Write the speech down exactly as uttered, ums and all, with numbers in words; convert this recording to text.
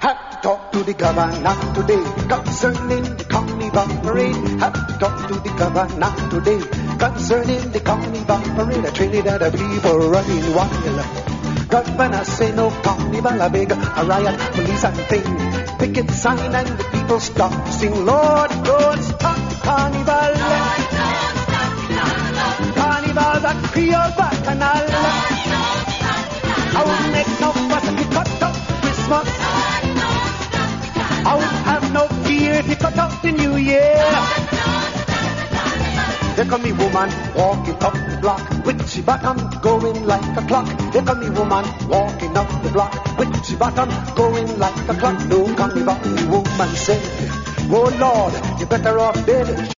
Have to talk to the governor today concerning the carnival parade. Have to talk to the governor today concerning the carnival parade. A Trinidad of people running wild. Governor say no carnival, a big a riot, police and thing. Picket sign and the people start to sing. Lord, don't stop the carnival. Lord, don't stop the carnival. Carnival's a Creole bacchanal. Lord, don't stop the carnival. I wouldn't make no fuss if you cut out Christmas. Lord, don't stop the carnival. I wouldn't have no fear if you cut out the New Year. Lord, don't stop the carnival. Here come me woman walking up the block with she bottom going like a clock. Here come me woman walking up the block with she bottom going like a clock. No carnival, the woman said, oh Lord, you better off dead.